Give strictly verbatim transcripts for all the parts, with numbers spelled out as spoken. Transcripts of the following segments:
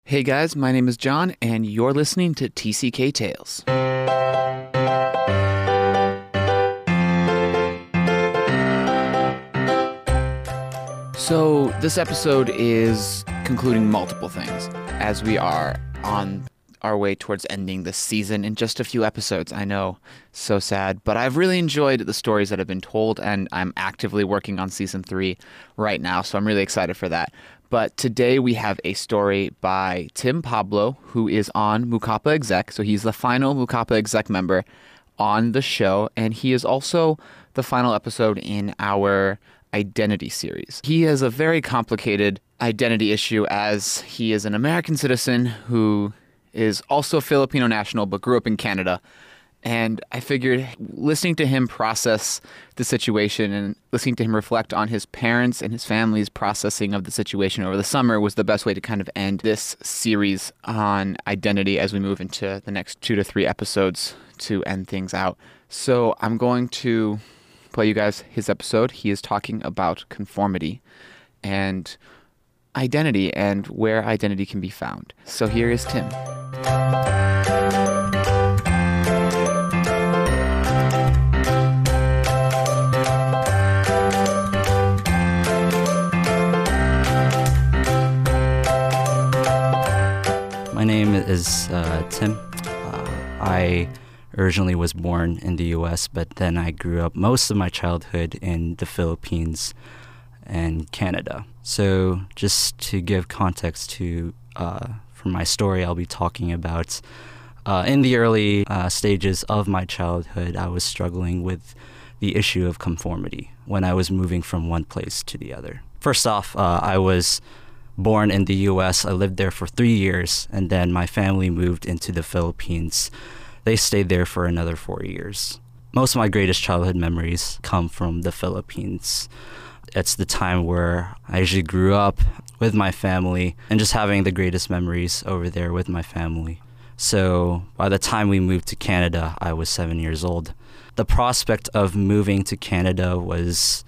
Hey guys, my name is John, and you're listening to T C K Tales. So, this episode is concluding multiple things, as we are on our way towards ending this season in just a few episodes. I know, so sad, but I've really enjoyed the stories that have been told, and I'm actively working on season three right now, so I'm really excited for that. But today we have a story by Tim Pablo, who is on Mukapa Exec. So he's the final Mukapa Exec member on the show, and he is also the final episode in our identity series. He has a very complicated identity issue, as he is an American citizen who is also a Filipino national but grew up in Canada. And I figured listening to him process the situation and listening to him reflect on his parents and his family's processing of the situation over the summer was the best way to kind of end this series on identity as we move into the next two to three episodes to end things out. So I'm going to play you guys his episode. He is talking about conformity and identity and where identity can be found. So here is Tim. My name is uh, Tim. Uh, I originally was born in the U S, but then I grew up most of my childhood in the Philippines and Canada. So just to give context to uh, for my story, I'll be talking about uh, in the early uh, stages of my childhood, I was struggling with the issue of conformity when I was moving from one place to the other. First off, uh, I was born in the U S. I lived there for three years, and then my family moved into the Philippines. They stayed there for another four years. Most of my greatest childhood memories come from the Philippines. It's the time where I usually grew up with my family and just having the greatest memories over there with my family. So by the time we moved to Canada, I was seven years old. The prospect of moving to Canada was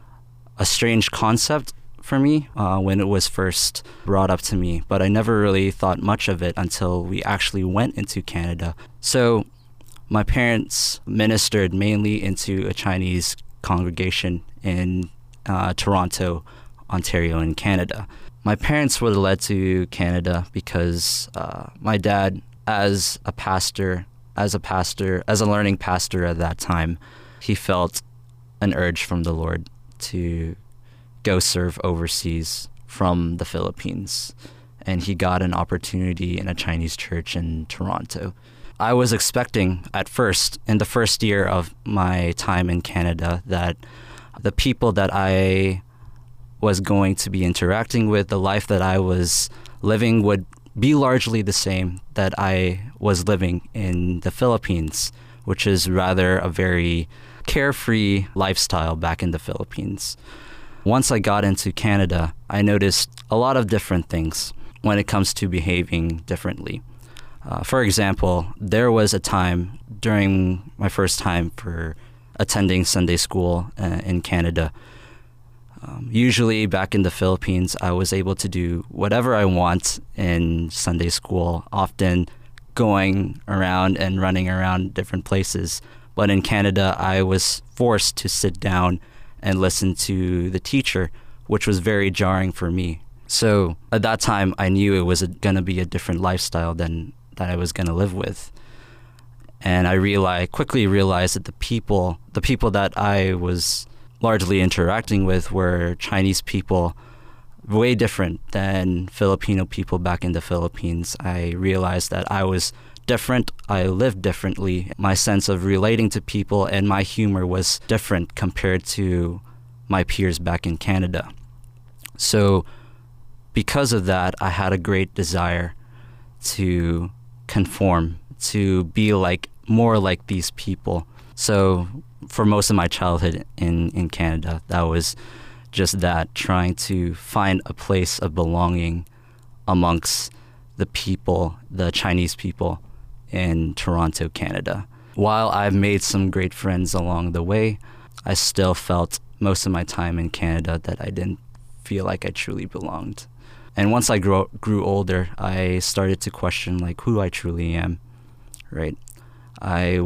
a strange concept for me uh, when it was first brought up to me, but I never really thought much of it until we actually went into Canada. So my parents ministered mainly into a Chinese congregation in uh, Toronto, Ontario, in Canada. My parents were led to Canada because uh, my dad, as a pastor, as a pastor, as a learning pastor at that time, he felt an urge from the Lord to go serve overseas from the Philippines, and he got an opportunity in a Chinese church in Toronto. I was expecting at first, in the first year of my time in Canada, that the people that I was going to be interacting with, the life that I was living would be largely the same that I was living in the Philippines, which is rather a very carefree lifestyle back in the Philippines. Once I got into Canada, I noticed a lot of different things when it comes to behaving differently. Uh, for example, there was a time during my first time for attending Sunday school uh, in Canada. Um, usually back in the Philippines, I was able to do whatever I want in Sunday school, often going around and running around different places. But in Canada, I was forced to sit down and listen to the teacher, which was very jarring for me. So at that time, I knew it was going to be a different lifestyle than that I was going to live with. And I realized, quickly realized that the people, the people that I was largely interacting with were Chinese people, way different than Filipino people back in the Philippines. I realized that I was different. I lived differently. My sense of relating to people and my humor was different compared to my peers back in Canada. So because of that, I had a great desire to conform, to be like more like these people. So for most of my childhood in, in Canada, that was just that, trying to find a place of belonging amongst the people, the Chinese people in Toronto, Canada. While I've made some great friends along the way, I still felt most of my time in Canada that I didn't feel like I truly belonged. And once I grew grew older, I started to question like who I truly am, right? I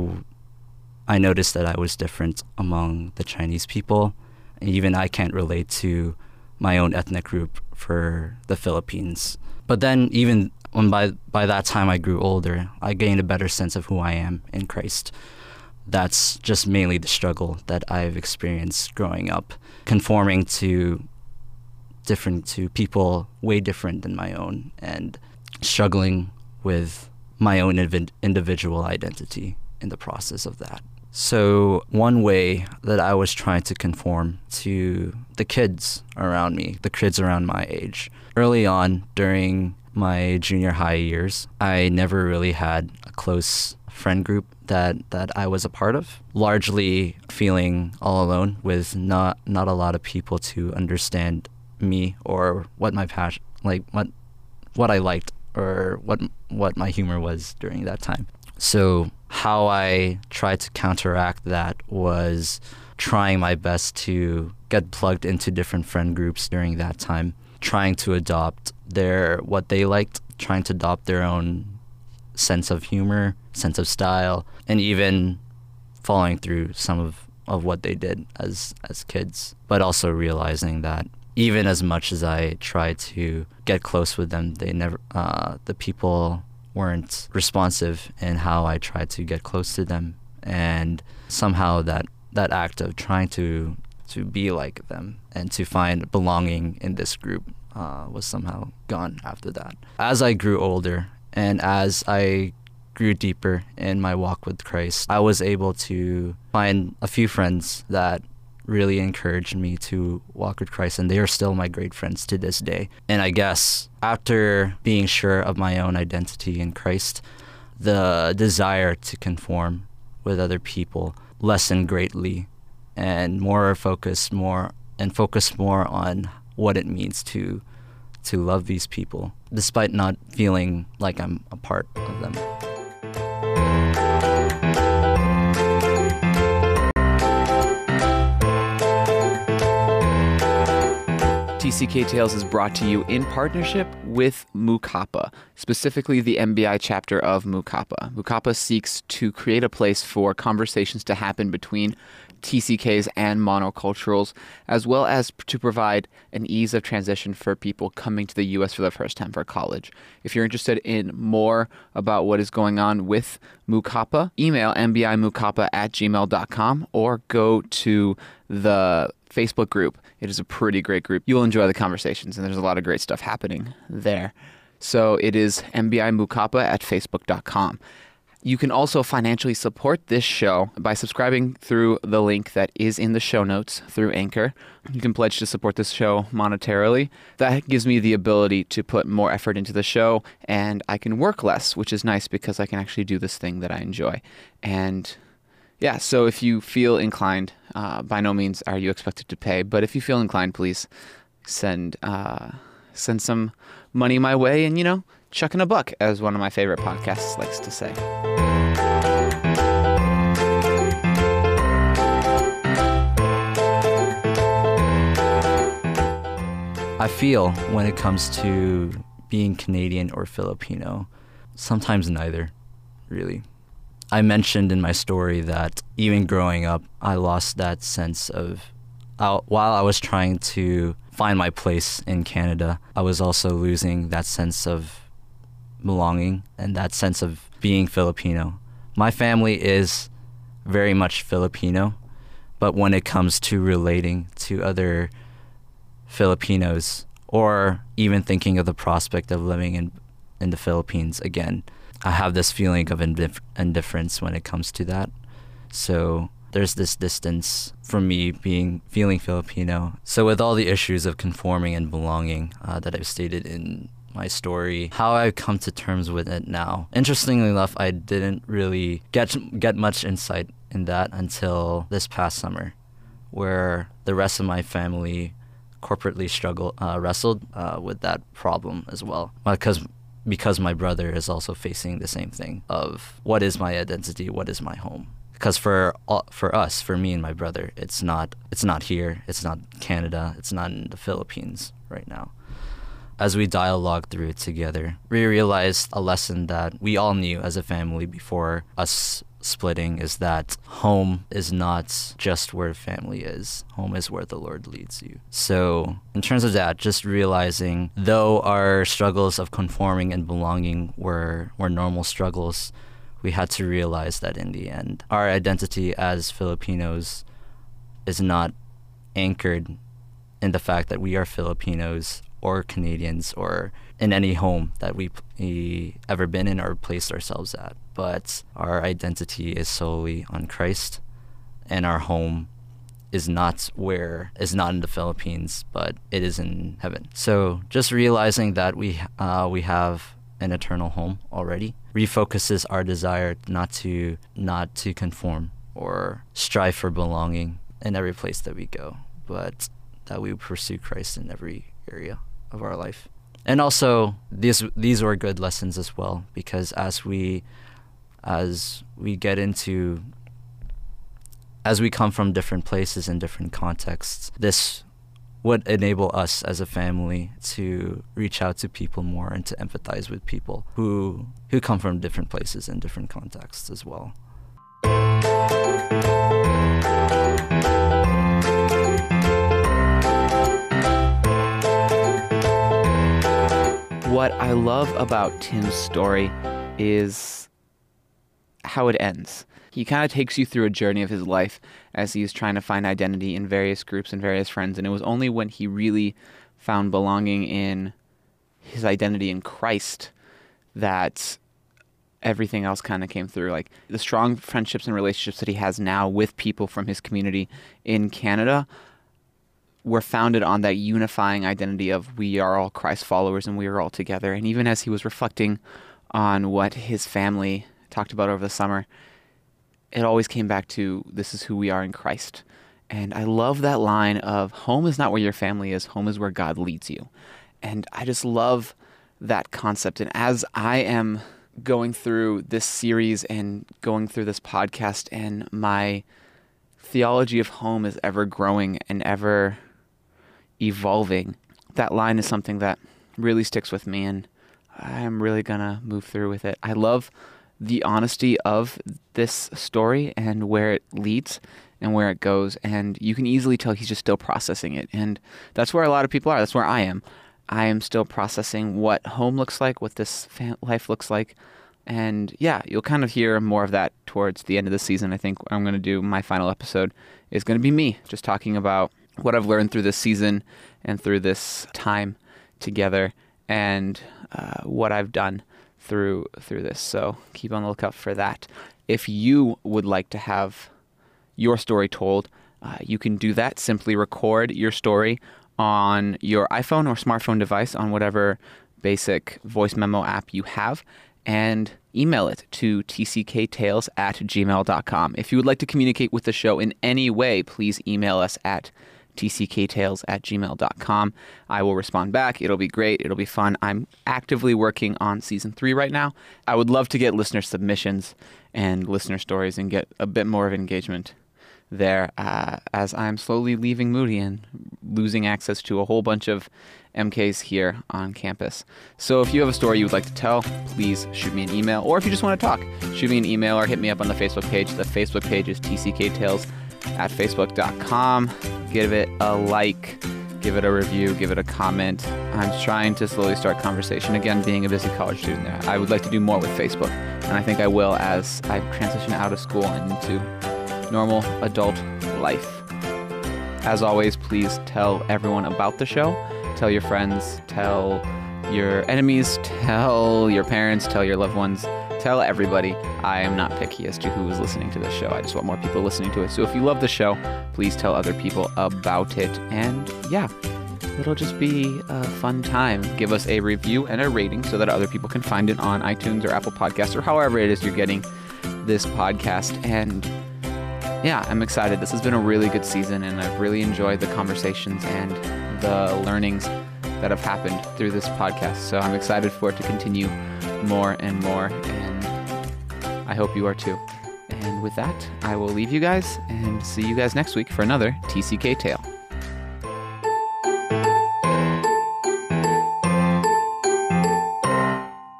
I noticed that I was different among the Chinese people. Even I can't relate to my own ethnic group for the Philippines. But then even when by by that time I grew older, I gained a better sense of who I am in Christ. That's just mainly the struggle that I've experienced growing up, conforming to different to people way different than my own, and struggling with my own inv- individual identity in the process of that. So one way that I was trying to conform to the kids around me, the kids around my age. Early on during my junior high years, I never really had a close friend group that, that I was a part of, largely feeling all alone with not not a lot of people to understand me or what my passion, like what what I liked or what what my humor was during that time. So how I tried to counteract that was trying my best to get plugged into different friend groups during that time, trying to adopt their what they liked, trying to adopt their own sense of humor, sense of style, and even following through some of, of what they did as as kids, but also realizing that even as much as I tried to get close with them, they never uh, the people weren't responsive in how I tried to get close to them, and somehow that that act of trying to to be like them and to find belonging in this group uh, was somehow gone after that. As I grew older and as I grew deeper in my walk with Christ, I was able to find a few friends that really encouraged me to walk with Christ, and they are still my great friends to this day. And I guess after being sure of my own identity in Christ, the desire to conform with other people lessened greatly, and more focus more and focus more on what it means to to love these people, despite not feeling like I'm a part of them. T C K Tales is brought to you in partnership with Mu Kappa, specifically the M B I chapter of Mu Kappa. Mu Kappa seeks to create a place for conversations to happen between T C Ks and monoculturals, as well as to provide an ease of transition for people coming to the U S for the first time for college. If you're interested in more about what is going on with Mu Kappa, email m b i mu kappa at gmail dot com or go to the Facebook group. It is a pretty great group. You will enjoy the conversations, and there's a lot of great stuff happening there. So it is m b i mu kappa at facebook dot com. You can also financially support this show by subscribing through the link that is in the show notes through Anchor. You can pledge to support this show monetarily. That gives me the ability to put more effort into the show, and I can work less, which is nice because I can actually do this thing that I enjoy. And yeah, so if you feel inclined, uh, by no means are you expected to pay, but if you feel inclined, please send uh, send some money my way and, you know, chuck in a buck, as one of my favorite podcasts likes to say. I feel when it comes to being Canadian or Filipino, sometimes neither, really. I mentioned in my story that even growing up, I lost that sense of, uh, while I was trying to find my place in Canada, I was also losing that sense of belonging and that sense of being Filipino. My family is very much Filipino, but when it comes to relating to other Filipinos or even thinking of the prospect of living in, in the Philippines again, I have this feeling of indif- indifference when it comes to that. So there's this distance from me being feeling Filipino. So with all the issues of conforming and belonging uh, that I've stated in my story, how I've come to terms with it now. Interestingly enough, I didn't really get get much insight in that until this past summer, where the rest of my family corporately struggled, uh, wrestled uh, with that problem as well. Because because my brother is also facing the same thing of what is my identity, what is my home. Because for all, for us, for me and my brother, it's not it's not here, it's not Canada, it's not in the Philippines right now. as we dialogued through it together, we realized a lesson that we all knew as a family before us splitting, is that home is not just where family is. Home is where the Lord leads you. So in terms of that, just realizing, though our struggles of conforming and belonging were, were normal struggles, we had to realize that in the end, our identity as Filipinos is not anchored in the fact that we are Filipinos or Canadians or in any home that we, we ever been in or placed ourselves at. But our identity is solely on Christ, and our home is not where is not in the Philippines, but it is in heaven. So just realizing that we uh, we have an eternal home already refocuses our desire not to not to conform or strive for belonging in every place that we go, but that we pursue Christ in every area of our life. And also, these these were good lessons as well, because as we as we get into as we come from different places and different contexts, this would enable us as a family to reach out to people more and to empathize with people who who come from different places and different contexts as well. What I love about Tim's story is how it ends. He kind of takes you through a journey of his life as he's trying to find identity in various groups and various friends, and it was only when he really found belonging in his identity in Christ that everything else kind of came through. Like the strong friendships and relationships that he has now with people from his community in Canada were founded on that unifying identity of we are all Christ followers and we are all together. And even as he was reflecting on what his family talked about over the summer, it always came back to this is who we are in Christ. And I love that line of home is not where your family is, home is where God leads you. And I just love that concept. And as I am going through this series and going through this podcast, and my theology of home is ever growing and ever evolving, that line is something that really sticks with me, and I'm really gonna move through with it. I love the honesty of this story and where it leads and where it goes, and you can easily tell he's just still processing it, and that's where a lot of people are. That's where I am. I am still processing what home looks like, what this fa- life looks like, and yeah, you'll kind of hear more of that towards the end of the season. I think I'm going to do my final episode is going to be me just talking about what I've learned through this season and through this time together, and uh, what I've done through through this. So keep on the lookout for that. If you would like to have your story told, uh, you can do that. Simply record your story on your iPhone or smartphone device on whatever basic voice memo app you have, and email it to t c k tales at gmail dot com. If you would like to communicate with the show in any way, please email us at t c k tales at gmail dot com. I will respond back. It'll be great. It'll be fun. I'm actively working on season three right now. I would love to get listener submissions and listener stories and get a bit more of engagement there, uh, as I'm slowly leaving Moody and losing access to a whole bunch of M Ks here on campus. So if you have a story you would like to tell, please shoot me an email. Or if you just want to talk, shoot me an email or hit me up on the Facebook page. The Facebook page is T C K Tales at facebook dot com. Give it a like, give it a review, give it a comment. I'm trying to slowly start conversation again, being a busy college student there. I would like to do more with Facebook, and I think I will as I transition out of school and into normal adult life. As always, please tell everyone about the show. Tell your friends, tell your enemies, tell your parents, tell your loved ones, tell everybody. I am not picky as to who is listening to this show. I just want more people listening to it. So if you love the show, please tell other people about it. And yeah, it'll just be a fun time. Give us a review and a rating so that other people can find it on iTunes or Apple Podcasts or however it is you're getting this podcast. And yeah, I'm excited. This has been a really good season, and I've really enjoyed the conversations and the learnings that have happened through this podcast. So I'm excited for it to continue more and more, and I hope you are too. And with that, I will leave you guys and see you guys next week for another T C K Tale.